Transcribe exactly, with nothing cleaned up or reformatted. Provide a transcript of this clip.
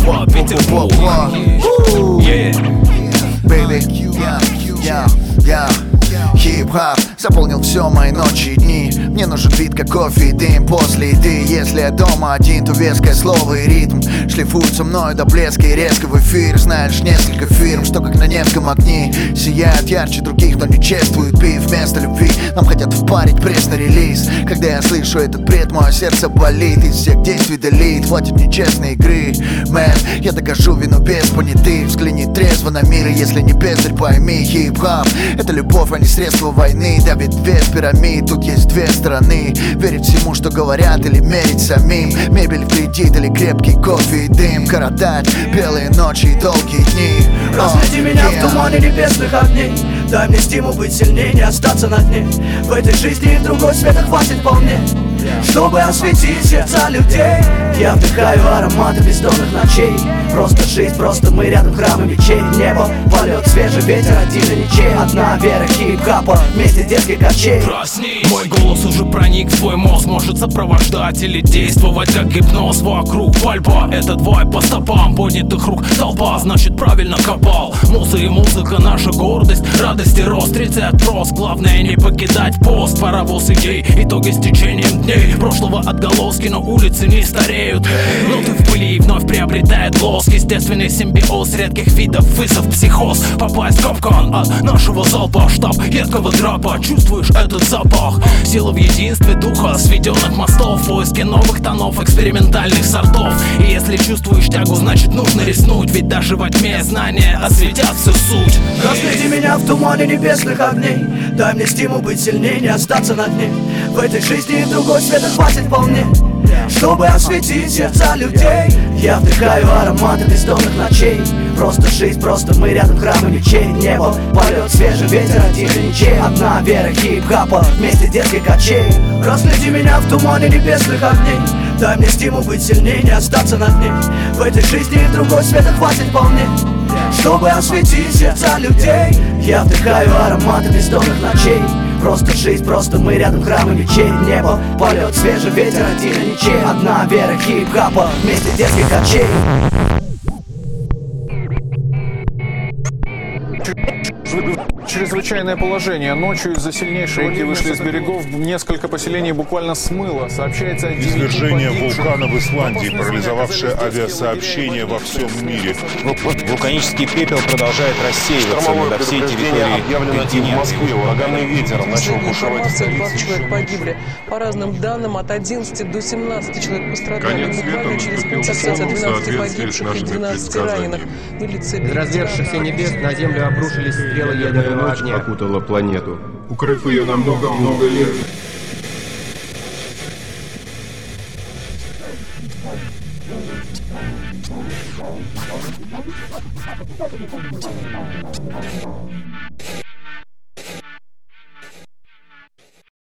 Москва, Петербург. Baby, yeah, yeah, yeah. Хип-хап заполнил все мои ночи и дни. Мне нужен вид, как кофе и дым после еды. Если я дома один, то веское слово и ритм шлифуют со мной до блеска и резко в эфир. Знаешь, несколько фирм, что как на Невском огни сияют ярче других, но не чествуют биф вместо любви. Нам хотят впарить пресс-релиз. Когда я слышу этот бред, мое сердце болит. Из всех действий долит, хватит нечестной игры. Мэн, я докажу вину без понятых. Взгляни трезво на мир, и если не бездарь, пойми. Хип-хап — это любовь, а не средство войны. Давит вес пирамид, тут есть две стороны. Верить всему, что говорят, или мерить самим. Мебель в кредит или крепкий кофе и дым. Коротать белые ночи и долгие дни. Разгляди меня yeah. в тумане небесных огней. Дай мне стимул быть сильнее, не остаться на дне. В этой жизни и в другой света хватит вполне, чтобы осветить сердца людей. Я вдыхаю ароматы бездонных ночей. Просто жизнь, просто мы рядом, храмы мечей. Небо, полет, свежий ветер, один и ничей. Одна вера хип-хапа, вместе детских качей. Проснись, мой голос уже проник в твой мозг. Может сопровождать или действовать как гипноз. Вокруг пальба, этот вайб по стопам поднятых рук. Толпа, значит правильно копал. Муза и музыка, наша гордость, радость и рост. Рецепт прост, главное не покидать пост. Паровоз идей, итоги с течением дней. Прошлого отголоски, но улицы не стареют. Ноты в пыли вновь приобретает лоск. Естественный симбиоз редких видов вызов психоз. Попасть в капкан от нашего залпа. Штаб едкого драпа, чувствуешь этот запах. Сила в единстве духа, сведенных мостов. В поиске новых тонов, экспериментальных сортов. И если чувствуешь тягу, значит нужно рискнуть. Ведь даже во тьме знания осветят всю суть. Разгляди меня в тумане небесных огней. Дай мне стимул быть сильнее, не остаться на дне. В этой жизни и в другой света хватит вполне, чтобы осветить сердца людей. Я вдыхаю ароматы бездонных ночей. Просто жизнь, просто мы рядом, храмы мечей. Небо, полет, свежий ветер, один и ничей. Одна вера хип-хапа, вместе детских качей. Разгляди меня в тумане небесных огней. Дай мне стимул быть сильнее, не остаться на дне. В этой жизни и в другой света хватит вполне, чтобы осветить сердца людей. Я вдыхаю ароматы бездонных ночей. Просто жизнь, просто мы рядом, храмы мечей. Небо, полет, свежий ветер, один и ничей. Одна вера хип-хапа, вместе детских качей. Чрезвычайное положение. Ночью из-за сильнейшего реки вышли из берегов. Несколько поселений буквально смыло. Сообщается о извержение вулкана в Исландии, парализовавшее авиасообщение во всем мире. Вулканический пепел продолжает рассеиваться над всей территорией континента. В Москве ураганный ветер начал бушевать в столице. двадцать человек погибли. По разным данным, от одиннадцати до семнадцати человек пострадали. Конец света наступил в соответствии с нашими предсказаниями. Из развершихся небес на землю обрушились стрелы ядерного огня. Окутала планету, укрыв ее на много-много лет.